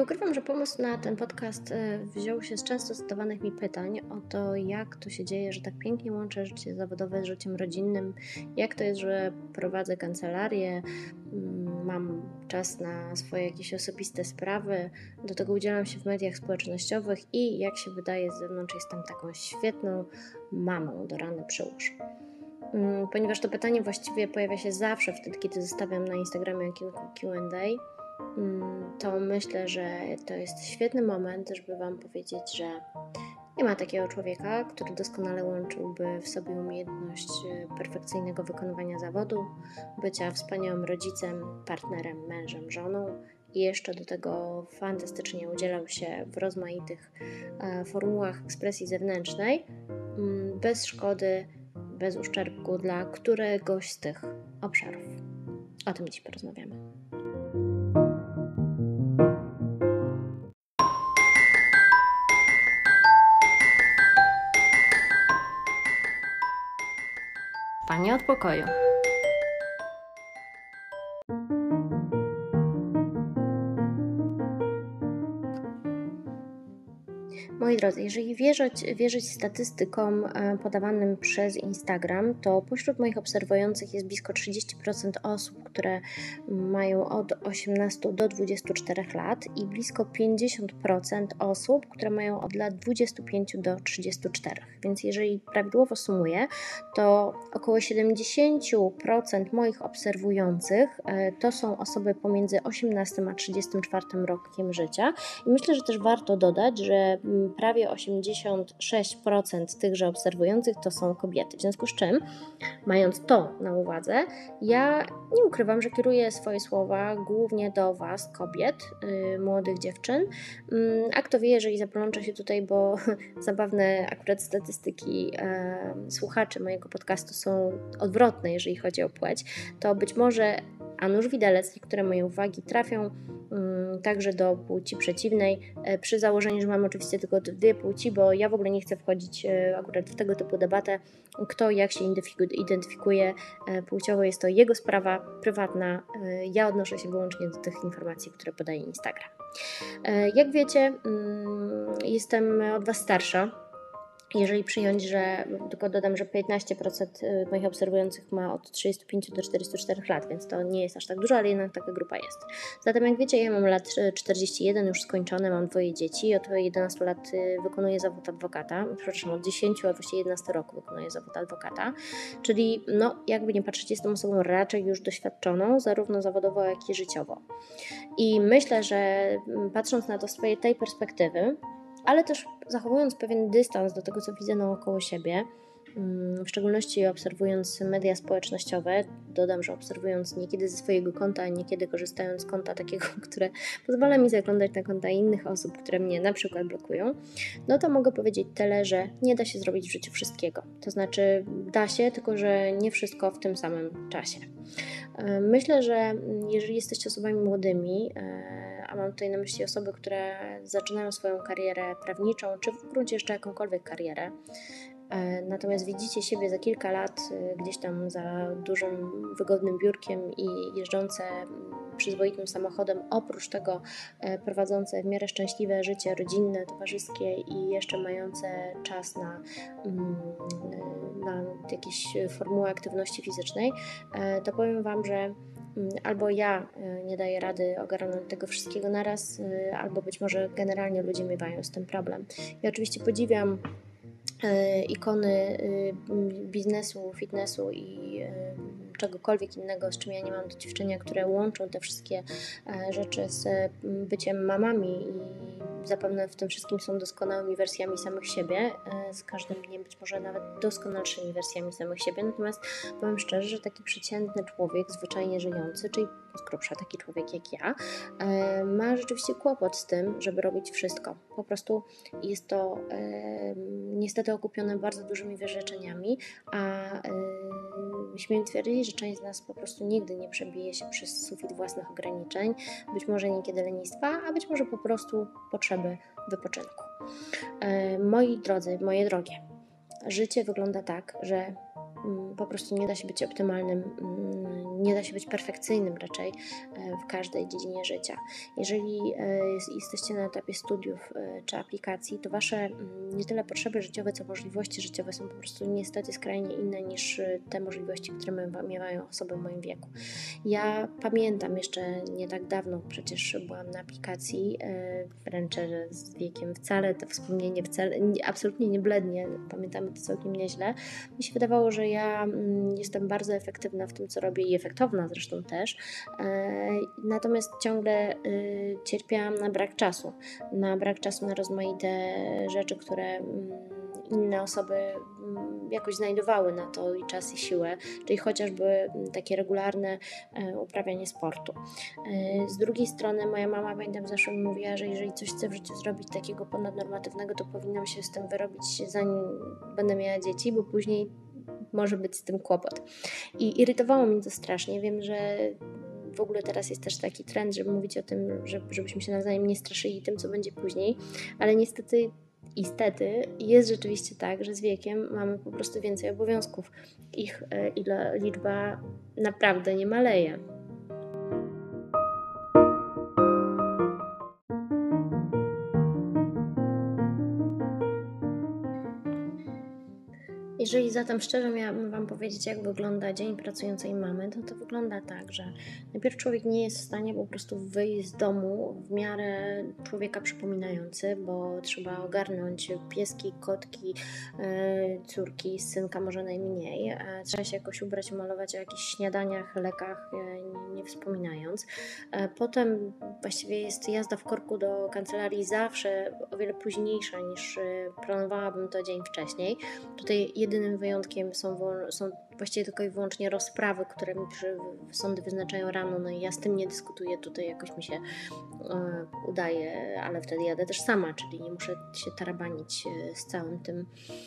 Nie ukrywam, że pomysł na ten podcast wziął się z często zadawanych mi pytań o to, jak to się dzieje, że tak pięknie łączę życie zawodowe z życiem rodzinnym, jak to jest, że prowadzę kancelarię, mam czas na swoje jakieś osobiste sprawy, do tego udzielam się w mediach społecznościowych i jak się wydaje z zewnątrz jestem taką świetną mamą do rany przyłóż. Ponieważ to pytanie właściwie pojawia się zawsze wtedy, kiedy zostawiam na Instagramie okienko Q&A, to myślę, że to jest świetny moment, żeby Wam powiedzieć, że nie ma takiego człowieka, który doskonale łączyłby w sobie umiejętność perfekcyjnego wykonywania zawodu, bycia wspaniałym rodzicem, partnerem, mężem, żoną i jeszcze do tego fantastycznie udzielał się w rozmaitych formułach ekspresji zewnętrznej, bez szkody, bez uszczerbku dla któregoś z tych obszarów. O tym dziś porozmawiamy. Panie od pokoju. Moi drodzy, jeżeli wierzyć statystykom podawanym przez Instagram, to pośród moich obserwujących jest blisko 30% osób, które mają od 18 do 24 lat i blisko 50% osób, które mają od lat 25 do 34. Więc jeżeli prawidłowo sumuję, to około 70% moich obserwujących to są osoby pomiędzy 18 a 34 rokiem życia. I myślę, że też warto dodać, że prawie 86% tychże obserwujących to są kobiety. W związku z czym, mając to na uwadze, ja nie ukrywam, że kieruję swoje słowa głównie do Was, kobiet, młodych dziewczyn. A kto wie, jeżeli zaplączę się tutaj, bo zabawne akurat statystyki słuchaczy mojego podcastu są odwrotne, jeżeli chodzi o płeć, to być może a nuż widelec, niektóre moje uwagi trafią także do płci przeciwnej, przy założeniu, że mam oczywiście tylko dwie płci, bo ja w ogóle nie chcę wchodzić akurat w tego typu debatę, kto jak się identyfikuje płciowo, jest to jego sprawa prywatna, ja odnoszę się wyłącznie do tych informacji, które podaje Instagram. Jak wiecie, jestem od Was starsza. Jeżeli przyjąć, że tylko dodam, że 15% moich obserwujących ma od 35 do 44 lat, więc to nie jest aż tak dużo, ale jednak taka grupa jest. Zatem jak wiecie, ja mam lat 41, już skończone, mam 2 dzieci, od 11 lat wykonuję zawód adwokata, przepraszam, od 10, a właściwie 11 roku wykonuję zawód adwokata, czyli jakby nie patrzeć, jestem osobą raczej już doświadczoną, zarówno zawodowo, jak i życiowo. I myślę, że patrząc na to z tej perspektywy, ale też zachowując pewien dystans do tego, co widzę naokoło siebie, w szczególności obserwując media społecznościowe, dodam, że obserwując niekiedy ze swojego konta, a niekiedy korzystając z konta takiego, które pozwala mi zaglądać na konta innych osób, które mnie na przykład blokują, to mogę powiedzieć tyle, że nie da się zrobić w życiu wszystkiego. To znaczy da się, tylko że nie wszystko w tym samym czasie. Myślę, że jeżeli jesteście osobami młodymi, a mam tutaj na myśli osoby, które zaczynają swoją karierę prawniczą, czy w gruncie jeszcze jakąkolwiek karierę, natomiast widzicie siebie za kilka lat gdzieś tam za dużym, wygodnym biurkiem i jeżdżące przyzwoitym samochodem, oprócz tego prowadzące w miarę szczęśliwe życie rodzinne, towarzyskie i jeszcze mające czas na jakieś formuły aktywności fizycznej, to powiem Wam, że albo ja nie daję rady ogarnąć tego wszystkiego naraz, albo być może generalnie ludzie miewają z tym problem. Ja oczywiście podziwiam ikony biznesu, fitnessu i czegokolwiek innego, z czym ja nie mam do dziewczenia, które łączą te wszystkie rzeczy z byciem mamami i zapewne w tym wszystkim są doskonałymi wersjami samych siebie, z każdym dniem być może nawet doskonalszymi wersjami samych siebie, natomiast powiem szczerze, że taki przeciętny człowiek, zwyczajnie żyjący, czyli z grubsza taki człowiek jak ja, ma rzeczywiście kłopot z tym, żeby robić wszystko. Po prostu jest to niestety okupione bardzo dużymi wyrzeczeniami, a śmiem twierdzić, że część z nas po prostu nigdy nie przebije się przez sufit własnych ograniczeń, być może niekiedy lenistwa, a być może po prostu potrzeby wypoczynku. Moi drodzy, moje drogie, życie wygląda tak, że po prostu nie da się być optymalnym, nie da się być perfekcyjnym raczej w każdej dziedzinie życia. Jeżeli jesteście na etapie studiów czy aplikacji, to Wasze nie tyle potrzeby życiowe, co możliwości życiowe są po prostu niestety skrajnie inne niż te możliwości, które miewają osoby w moim wieku. Ja pamiętam jeszcze nie tak dawno, przecież byłam na aplikacji, wręcz z wiekiem wcale, to wspomnienie absolutnie nie blednie, pamiętamy to całkiem nieźle. Mi się wydawało, że ja jestem bardzo efektywna w tym, co robię i efektowna zresztą też, natomiast ciągle cierpiałam na brak czasu na rozmaite rzeczy, które inne osoby jakoś znajdowały na to i czas i siłę, czyli chociażby takie regularne uprawianie sportu. Z drugiej strony moja mama, pamiętam, zawsze mi mówiła, że jeżeli coś chcę w życiu zrobić takiego ponadnormatywnego, to powinnam się z tym wyrobić, zanim będę miała dzieci, bo później może być z tym kłopot. I irytowało mnie to strasznie. Wiem, że w ogóle teraz jest też taki trend, żeby mówić o tym, żebyśmy się nawzajem nie straszyli tym, co będzie później, ale niestety jest rzeczywiście tak, że z wiekiem mamy po prostu więcej obowiązków. Ich liczba naprawdę nie maleje. Jeżeli zatem szczerze miałabym Wam powiedzieć, jak wygląda dzień pracującej mamy, to wygląda tak, że najpierw człowiek nie jest w stanie po prostu wyjść z domu w miarę człowieka przypominający, bo trzeba ogarnąć pieski, kotki, córki, synka może najmniej. Trzeba się jakoś ubrać, umalować o jakichś śniadaniach, lekach, nie wspominając. Potem właściwie jest jazda w korku do kancelarii zawsze o wiele późniejsza niż planowałabym to dzień wcześniej. Tutaj jedynym wyjątkiem są właściwie tylko i wyłącznie rozprawy, które mi sądy wyznaczają rano, no i ja z tym nie dyskutuję, tutaj jakoś mi się udaje, ale wtedy jadę też sama, czyli nie muszę się tarabanić z całym tym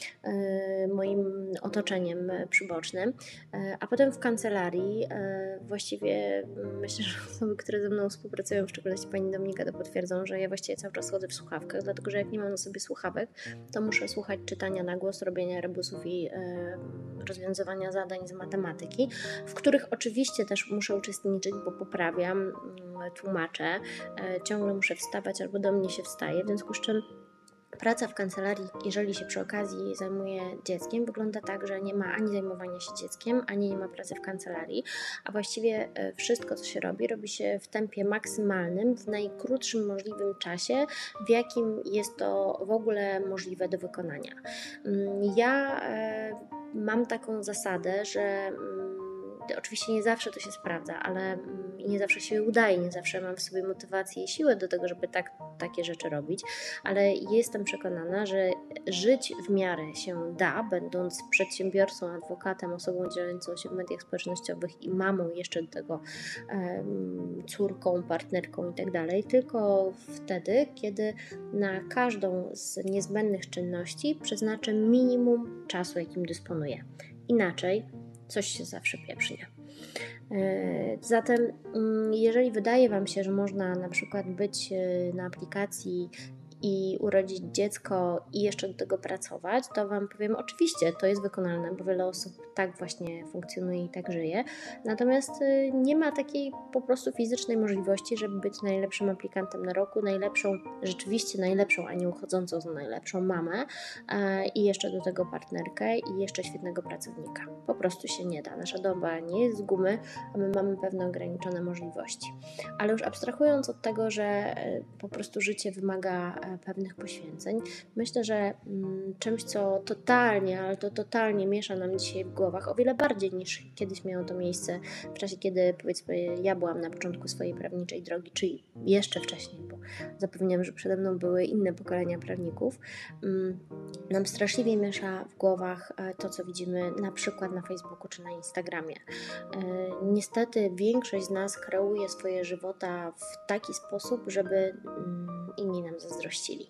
moim otoczeniem przybocznym. A potem w kancelarii właściwie myślę, że osoby, które ze mną współpracują, w szczególności pani Dominika, to potwierdzą, że ja właściwie cały czas chodzę w słuchawkach, dlatego że jak nie mam na sobie słuchawek, to muszę słuchać czytania na głos, robienia rebusów i rozwiązywania zadań z matematyki, w których oczywiście też muszę uczestniczyć, bo poprawiam, tłumaczę, ciągle muszę wstawać albo do mnie się wstaje, w związku z czym praca w kancelarii, jeżeli się przy okazji zajmuje dzieckiem, wygląda tak, że nie ma ani zajmowania się dzieckiem, ani nie ma pracy w kancelarii, a właściwie wszystko, co się robi się w tempie maksymalnym, w najkrótszym możliwym czasie, w jakim jest to w ogóle możliwe do wykonania. Ja mam taką zasadę, że oczywiście nie zawsze to się sprawdza, ale nie zawsze się udaje, nie zawsze mam w sobie motywację i siłę do tego, żeby takie rzeczy robić, ale jestem przekonana, że żyć w miarę się da, będąc przedsiębiorcą, adwokatem, osobą działającą się w mediach społecznościowych i mamą jeszcze do tego, córką, partnerką i tak dalej, tylko wtedy, kiedy na każdą z niezbędnych czynności przeznaczę minimum czasu, jakim dysponuję. Inaczej coś się zawsze pieprznie. Zatem jeżeli wydaje Wam się, że można na przykład być na aplikacji i urodzić dziecko i jeszcze do tego pracować, to Wam powiem, oczywiście to jest wykonalne, bo wiele osób tak właśnie funkcjonuje i tak żyje, natomiast nie ma takiej po prostu fizycznej możliwości, żeby być najlepszym aplikantem na roku, rzeczywiście najlepszą, a nie uchodzącą za najlepszą mamę i jeszcze do tego partnerkę i jeszcze świetnego pracownika. Po prostu się nie da. Nasza doba nie jest z gumy, a my mamy pewne ograniczone możliwości. Ale już abstrahując od tego, że po prostu życie wymaga pewnych poświęceń, myślę, że czymś, co totalnie miesza nam dzisiaj w głowach, o wiele bardziej niż kiedyś miało to miejsce w czasie, kiedy powiedzmy ja byłam na początku swojej prawniczej drogi, czy jeszcze wcześniej, bo zapewniam, że przede mną były inne pokolenia prawników, nam straszliwie miesza w głowach to, co widzimy na przykład na Facebooku czy na Instagramie. Niestety większość z nas kreuje swoje żywota w taki sposób, żeby inni nam zazdrościli.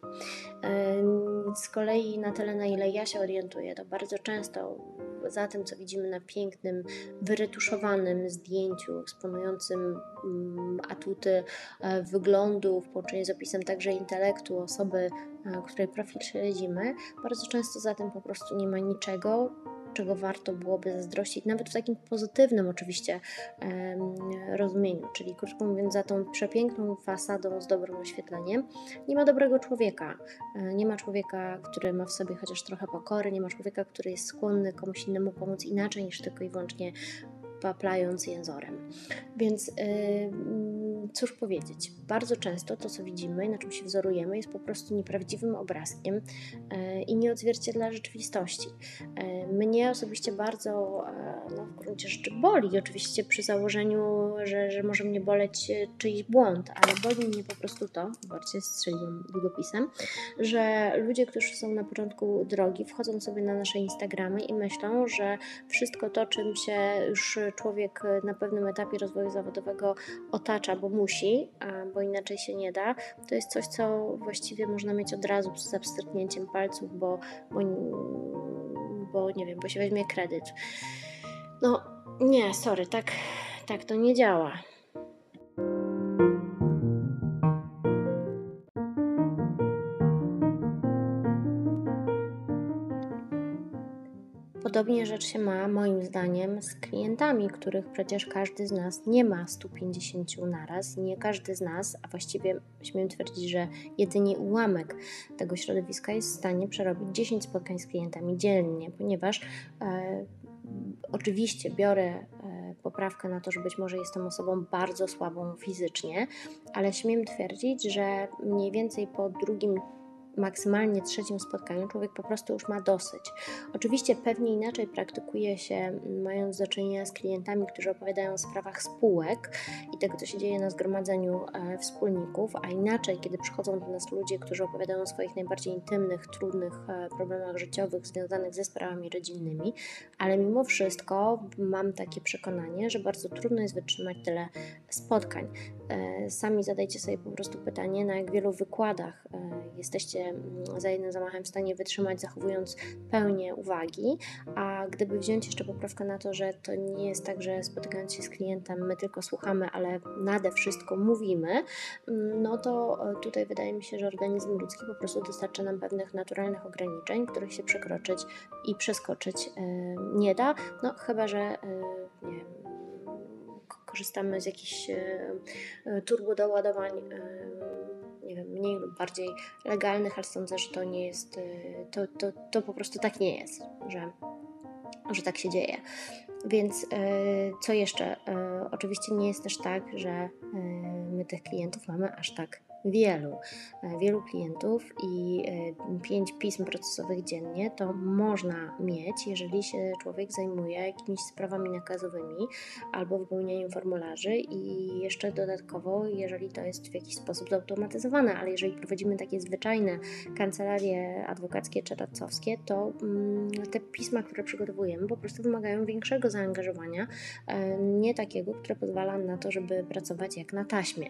Z kolei na tyle, na ile ja się orientuję, to bardzo często za tym, co widzimy na pięknym, wyretuszowanym zdjęciu eksponującym atuty wyglądu w połączeniu z opisem także intelektu osoby, której profil śledzimy, bardzo często za tym po prostu nie ma niczego, czego warto byłoby zazdrościć, nawet w takim pozytywnym oczywiście rozumieniu, czyli krótko mówiąc, za tą przepiękną fasadą z dobrym oświetleniem nie ma dobrego człowieka. Nie ma człowieka, który ma w sobie chociaż trochę pokory, nie ma człowieka, który jest skłonny komuś innemu pomóc inaczej niż tylko i wyłącznie paplając jęzorem. Więc cóż powiedzieć, bardzo często to, co widzimy i na czym się wzorujemy, jest po prostu nieprawdziwym obrazkiem i nie odzwierciedla rzeczywistości. Mnie osobiście bardzo w gruncie rzeczy boli, oczywiście przy założeniu, że może mnie boleć czyjś błąd, ale boli mnie po prostu to, zobaczcie, strzeliłam długopisem, że ludzie, którzy są na początku drogi, wchodzą sobie na nasze Instagramy i myślą, że wszystko to, czym się już człowiek na pewnym etapie rozwoju zawodowego otacza, bo musi, bo inaczej się nie da, to jest coś, co właściwie można mieć od razu z zapstryknięciem palców, bo nie wiem, bo się weźmie kredyt. No nie, sorry, tak to nie działa. Podobnie rzecz się ma, moim zdaniem, z klientami, których przecież każdy z nas nie ma 150 naraz. Nie każdy z nas, a właściwie śmiem twierdzić, że jedynie ułamek tego środowiska jest w stanie przerobić 10 spotkań z klientami dziennie, ponieważ oczywiście biorę poprawkę na to, że być może jestem osobą bardzo słabą fizycznie, ale śmiem twierdzić, że mniej więcej po drugim, maksymalnie trzecim spotkaniu człowiek po prostu już ma dosyć. Oczywiście pewnie inaczej praktykuje się, mając do czynienia z klientami, którzy opowiadają o sprawach spółek i tego, co się dzieje na zgromadzeniu wspólników, a inaczej, kiedy przychodzą do nas ludzie, którzy opowiadają o swoich najbardziej intymnych, trudnych problemach życiowych związanych ze sprawami rodzinnymi, ale mimo wszystko mam takie przekonanie, że bardzo trudno jest wytrzymać tyle spotkań. Sami zadajcie sobie po prostu pytanie, na jak wielu wykładach jesteście za jednym zamachem w stanie wytrzymać, zachowując pełnię uwagi, a gdyby wziąć jeszcze poprawkę na to, że to nie jest tak, że spotykając się z klientem my tylko słuchamy, ale nade wszystko mówimy, no to tutaj wydaje mi się, że organizm ludzki po prostu dostarcza nam pewnych naturalnych ograniczeń, których się przekroczyć i przeskoczyć nie da, no chyba, że nie wiem, korzystamy z jakichś turbodoładowań, nie wiem, mniej lub bardziej legalnych, ale sądzę, że to nie jest, to po prostu tak nie jest, że tak się dzieje. Więc co jeszcze? Oczywiście nie jest też tak, że my tych klientów mamy aż tak wielu klientów i 5 pism procesowych dziennie to można mieć, jeżeli się człowiek zajmuje jakimiś sprawami nakazowymi albo wypełnianiem formularzy i jeszcze dodatkowo, jeżeli to jest w jakiś sposób zautomatyzowane, ale jeżeli prowadzimy takie zwyczajne kancelarie adwokackie czy radcowskie, to te pisma, które przygotowujemy, po prostu wymagają większego zaangażowania, nie takiego, które pozwala na to, żeby pracować jak na taśmie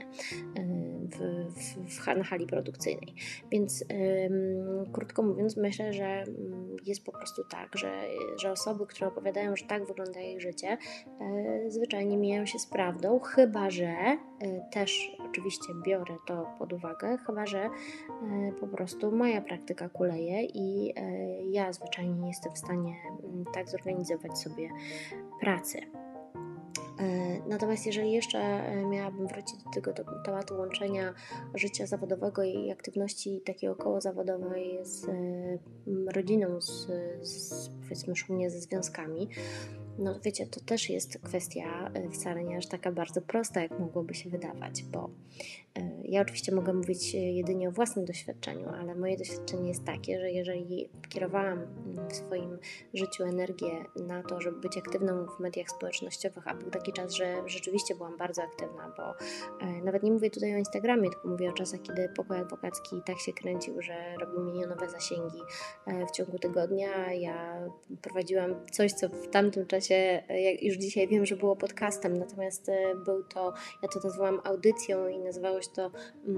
na hali produkcyjnej. Więc krótko mówiąc, myślę, że jest po prostu tak, że osoby, które opowiadają, że tak wygląda ich życie, zwyczajnie mijają się z prawdą, chyba że też oczywiście biorę to pod uwagę, chyba że po prostu moja praktyka kuleje i ja zwyczajnie nie jestem w stanie tak zorganizować sobie pracy. Natomiast jeżeli jeszcze miałabym wrócić do tego tematu łączenia życia zawodowego i aktywności takiej okołozawodowej z rodziną, powiedzmy szumnie ze związkami, no wiecie, to też jest kwestia wcale nie aż taka bardzo prosta, jak mogłoby się wydawać, bo ja oczywiście mogę mówić jedynie o własnym doświadczeniu, ale moje doświadczenie jest takie, że jeżeli kierowałam w swoim życiu energię na to, żeby być aktywną w mediach społecznościowych, a był taki czas, że rzeczywiście byłam bardzo aktywna, bo nawet nie mówię tutaj o Instagramie, tylko mówię o czasach, kiedy pokój adwokacki tak się kręcił, że robił milionowe zasięgi w ciągu tygodnia. Ja prowadziłam coś, co w tamtym czasie, jak już dzisiaj wiem, że było podcastem, natomiast był to, ja to nazwałam audycją i nazywało się nazywało się to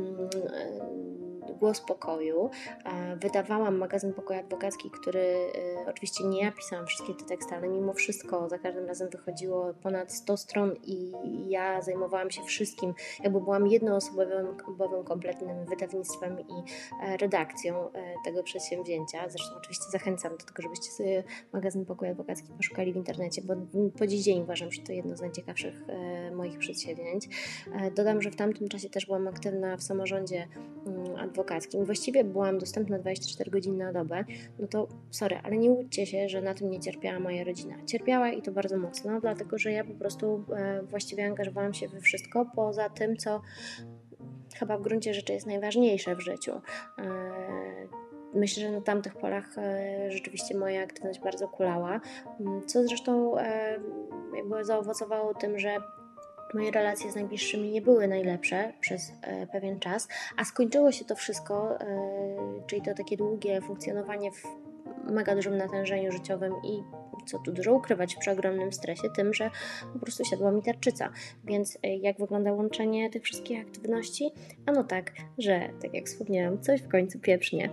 Głos Pokoju. Wydawałam magazyn Pokoju Adwokacki, który oczywiście nie ja pisałam wszystkie te teksty, ale mimo wszystko za każdym razem wychodziło ponad 100 stron i ja zajmowałam się wszystkim, jakby byłam jednoosobowym kompletnym wydawnictwem i redakcją tego przedsięwzięcia. Zresztą oczywiście zachęcam do tego, żebyście sobie magazyn Pokoju Adwokacki poszukali w internecie, bo po dziś dzień uważam, że to jedno z najciekawszych moich przedsięwzięć. Dodam, że w tamtym czasie też byłam aktywna w samorządzie adwokackim. Właściwie byłam dostępna 24 godziny na dobę. No to sorry, ale nie łudźcie się, że na tym nie cierpiała moja rodzina. Cierpiała i to bardzo mocno, dlatego że ja po prostu właściwie angażowałam się we wszystko poza tym, co chyba w gruncie rzeczy jest najważniejsze w życiu. Myślę, że na tamtych polach rzeczywiście moja aktywność bardzo kulała, co zresztą jakby zaowocowało tym, że moje relacje z najbliższymi nie były najlepsze przez pewien czas, a skończyło się to wszystko, czyli to takie długie funkcjonowanie w mega dużym natężeniu życiowym i co tu dużo ukrywać, przy ogromnym stresie, tym, że po prostu siadła mi tarczyca. Więc jak wygląda łączenie tych wszystkich aktywności? Ano tak, że tak jak wspomniałam, coś w końcu pieprznie.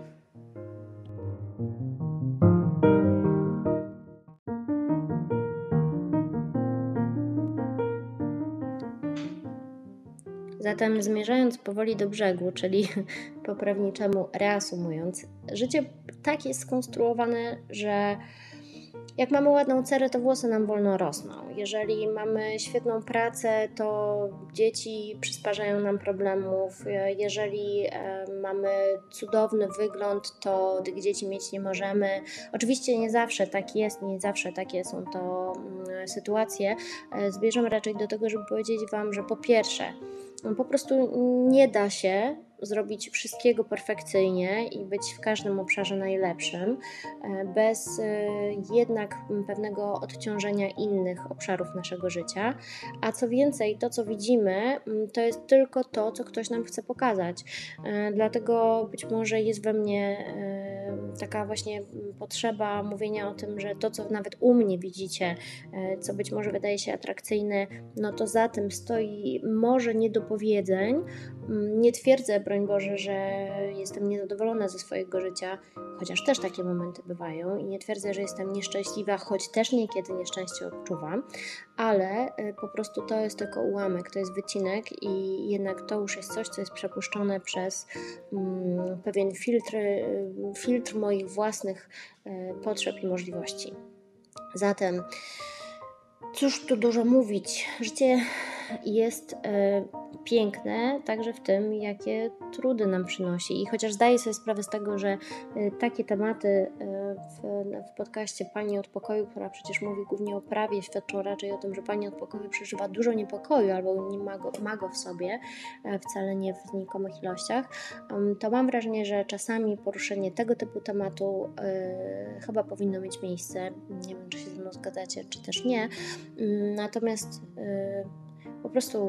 Zatem zmierzając powoli do brzegu, czyli po prawniczemu reasumując, życie tak jest skonstruowane, że jak mamy ładną cerę, to włosy nam wolno rosną. Jeżeli mamy świetną pracę, to dzieci przysparzają nam problemów. Jeżeli mamy cudowny wygląd, to tych dzieci mieć nie możemy. Oczywiście nie zawsze tak jest, nie zawsze takie są to sytuacje. Zmierzam raczej do tego, żeby powiedzieć Wam, że po pierwsze, po prostu nie da się zrobić wszystkiego perfekcyjnie i być w każdym obszarze najlepszym, bez jednak pewnego odciążenia innych obszarów naszego życia. A co więcej, to co widzimy, to jest tylko to, co ktoś nam chce pokazać. Dlatego być może jest we mnie taka właśnie potrzeba mówienia o tym, że to, co nawet u mnie widzicie, co być może wydaje się atrakcyjne, no to za tym stoi może niedopowiedzeń. Nie twierdzę, broń Boże, że jestem niezadowolona ze swojego życia, chociaż też takie momenty bywają i nie twierdzę, że jestem nieszczęśliwa, choć też niekiedy nieszczęście odczuwam, ale po prostu to jest tylko ułamek, to jest wycinek i jednak to już jest coś, co jest przepuszczone przez pewien filtr moich własnych potrzeb i możliwości. Zatem cóż tu dużo mówić, życie jest piękne także w tym, jakie trudy nam przynosi. I chociaż zdaję sobie sprawę z tego, że takie tematy w podcaście Pani od Pokoju, która przecież mówi głównie o prawie, świadczą raczej o tym, że Pani od Pokoju przeżywa dużo niepokoju albo nie ma go w sobie, wcale nie w znikomych ilościach, to mam wrażenie, że czasami poruszenie tego typu tematu chyba powinno mieć miejsce. Nie wiem, czy się ze mną zgadzacie, czy też nie. Natomiast po prostu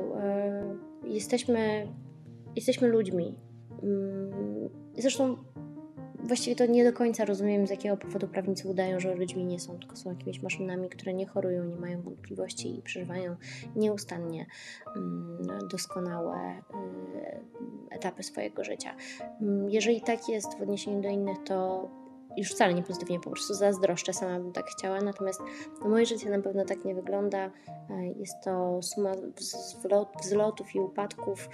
jesteśmy ludźmi. Zresztą właściwie to nie do końca rozumiem, z jakiego powodu prawnicy udają, że ludźmi nie są, tylko są jakimiś maszynami, które nie chorują, nie mają wątpliwości i przeżywają nieustannie doskonałe etapy swojego życia. Jeżeli tak jest w odniesieniu do innych, to już wcale nie pozytywnie, po prostu zazdroszczę, sama bym tak chciała, natomiast moje życie na pewno tak nie wygląda. Jest to suma wzlotów i upadków,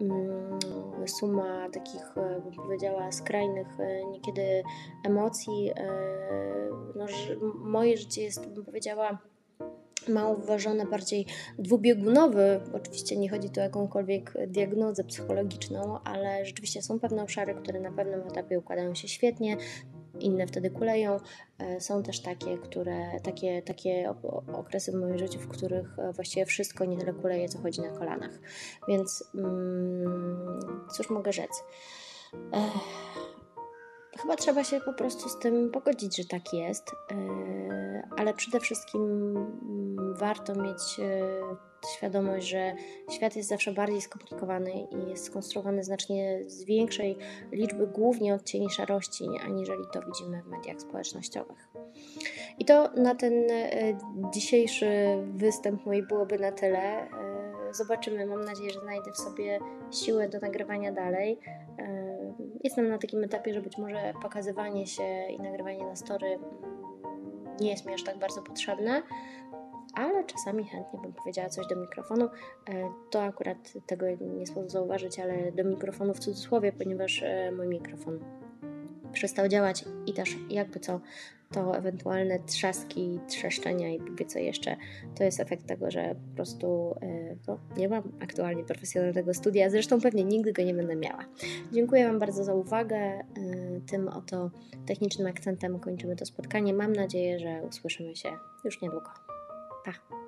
suma takich, bym powiedziała, skrajnych niekiedy emocji. Moje życie jest, bym powiedziała, mało wyważone, bardziej dwubiegunowy. Oczywiście nie chodzi tu o jakąkolwiek diagnozę psychologiczną, ale rzeczywiście są pewne obszary, które na pewnym etapie układają się świetnie, inne wtedy kuleją. Są też takie okresy w moim życiu, w których właściwie wszystko nie tyle kuleje, co chodzi na kolanach. Więc cóż mogę rzec? Chyba trzeba się po prostu z tym pogodzić, że tak jest, ale przede wszystkim warto mieć świadomość, że świat jest zawsze bardziej skomplikowany i jest skonstruowany znacznie z większej liczby głównie odcieni szarości, aniżeli to widzimy w mediach społecznościowych. I to na ten dzisiejszy występ mój byłoby na tyle. zobaczymy. Mam nadzieję, że znajdę w sobie siłę do nagrywania dalej. Jestem na takim etapie, że być może pokazywanie się i nagrywanie na story nie jest mi aż tak bardzo potrzebne, ale czasami chętnie bym powiedziała coś do mikrofonu. To akurat tego nie sposób zauważyć, ale do mikrofonu w cudzysłowie, ponieważ mój mikrofon przestał działać i też jakby co, to ewentualne trzaski, trzeszczenia i wie co jeszcze, to jest efekt tego, że po prostu nie mam aktualnie profesjonalnego studia, zresztą pewnie nigdy go nie będę miała. Dziękuję Wam bardzo za uwagę. Tym oto technicznym akcentem kończymy to spotkanie. Mam nadzieję, że usłyszymy się już niedługo. Pa!